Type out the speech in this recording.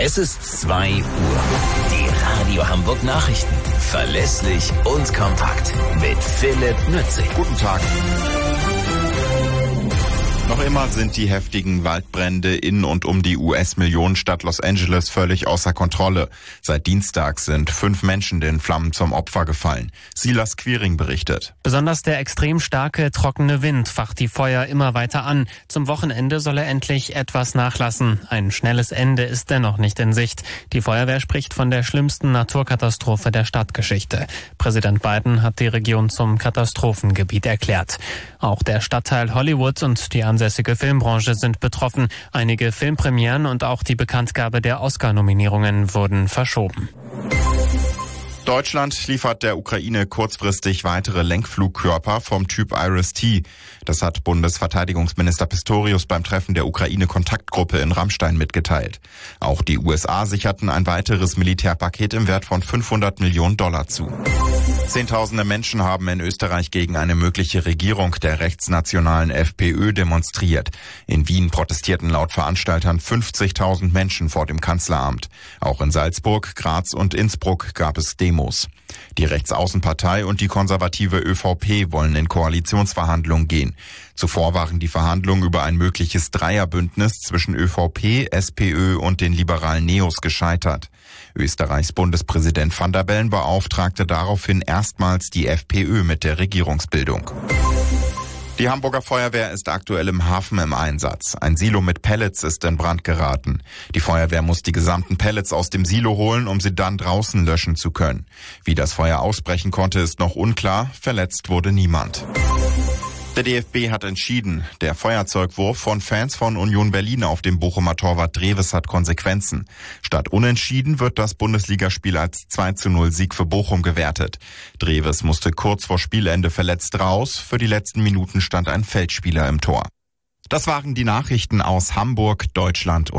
Es ist 2 Uhr. Die Radio Hamburg Nachrichten. Verlässlich und kompakt. Mit Philipp Nützig. Guten Tag. Noch immer sind die heftigen Waldbrände in und um die US-Millionenstadt Los Angeles völlig außer Kontrolle. Seit Dienstag sind 5 Menschen den Flammen zum Opfer gefallen. Silas Quiring berichtet. Besonders der extrem starke, trockene Wind facht die Feuer immer weiter an. Zum Wochenende soll er endlich etwas nachlassen. Ein schnelles Ende ist dennoch nicht in Sicht. Die Feuerwehr spricht von der schlimmsten Naturkatastrophe der Stadtgeschichte. Präsident Biden hat die Region zum Katastrophengebiet erklärt. Auch der Stadtteil Hollywood und die ansässige Filmbranche sind betroffen. Einige Filmpremieren und auch die Bekanntgabe der Oscar-Nominierungen wurden verschoben. Deutschland liefert der Ukraine kurzfristig weitere Lenkflugkörper vom Typ Iris-T. Das hat Bundesverteidigungsminister Pistorius beim Treffen der Ukraine-Kontaktgruppe in Ramstein mitgeteilt. Auch die USA sicherten ein weiteres Militärpaket im Wert von $500 Millionen zu. Zehntausende Menschen haben in Österreich gegen eine mögliche Regierung der rechtsnationalen FPÖ demonstriert. In Wien protestierten laut Veranstaltern 50.000 Menschen vor dem Kanzleramt. Auch in Salzburg, Graz und Innsbruck gab es Demos. Die Rechtsaußenpartei und die konservative ÖVP wollen in Koalitionsverhandlungen gehen. Zuvor waren die Verhandlungen über ein mögliches Dreierbündnis zwischen ÖVP, SPÖ und den liberalen Neos gescheitert. Österreichs Bundespräsident Van der Bellen beauftragte daraufhin erstmals die FPÖ mit der Regierungsbildung. Die Hamburger Feuerwehr ist aktuell im Hafen im Einsatz. Ein Silo mit Pellets ist in Brand geraten. Die Feuerwehr muss die gesamten Pellets aus dem Silo holen, um sie dann draußen löschen zu können. Wie das Feuer ausbrechen konnte, ist noch unklar. Verletzt wurde niemand. Der DFB hat entschieden, der Feuerzeugwurf von Fans von Union Berlin auf dem Bochumer Torwart Dreves hat Konsequenzen. Statt unentschieden wird das Bundesligaspiel als 2:0 Sieg für Bochum gewertet. Dreves musste kurz vor Spielende verletzt raus. Für die letzten Minuten stand ein Feldspieler im Tor. Das waren die Nachrichten aus Hamburg, Deutschland und